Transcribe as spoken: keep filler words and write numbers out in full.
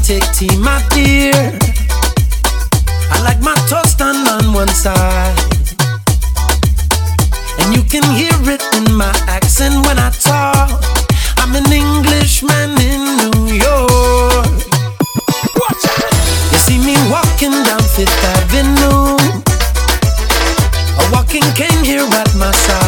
take tea, my dear. I like my toast done on one side, and you can hear it in my accent when I talk. I'm an Englishman in New York. You see me walking down Fifth Avenue, a walking cane here at my side.